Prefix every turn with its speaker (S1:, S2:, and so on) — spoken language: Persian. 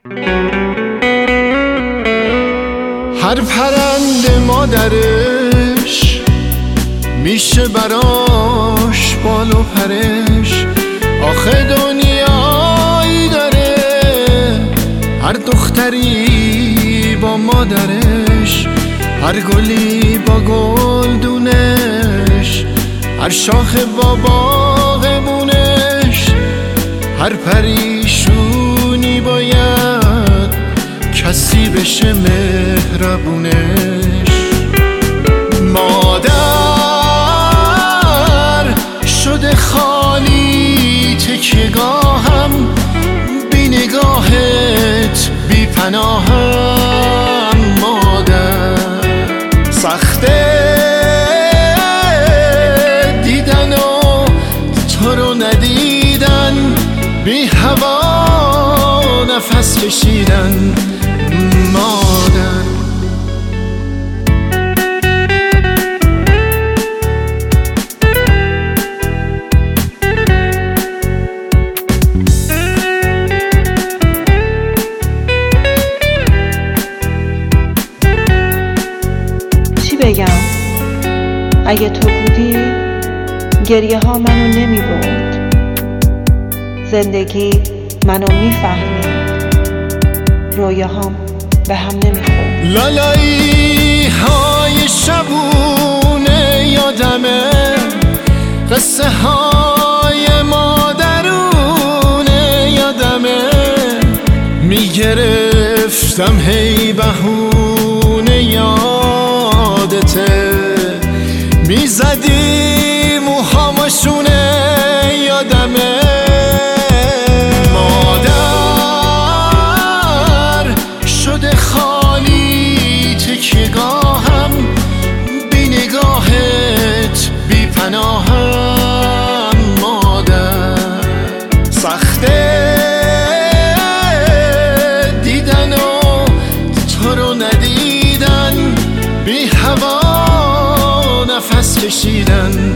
S1: هر پرنده مادرش میشه براش بال و پرش. آخه دنیایی داره هر دختری با مادرش، هر گلی با گلدونش، هر شاخه با باغبونش، هر پریشونی باید کسی بشه مهربونش. مادر شده خالی تکیه‌گاهم، بی نگاهت بی پناهم. مادر سخته دیدن و تو رو ندیدن، بی هوا نفس کشیدن. مادر
S2: چی بگم؟ اگه تو بودی گریه ها منو نمی برد، زندگی منو می فهمید، رویاهام به هم نمی خورد.
S1: لالایی های شبونه یادمه، قصه های مادرونه یادمه، میگرفتم هی بهونه یادته، میزدی موهامشونه یادمه. مادر شده خالی تکیه‌گاهم، بی نگاهت بی پناهم. مادر سخته دیدن و تو رو ندیدن، بی هوا نفس کشیدن.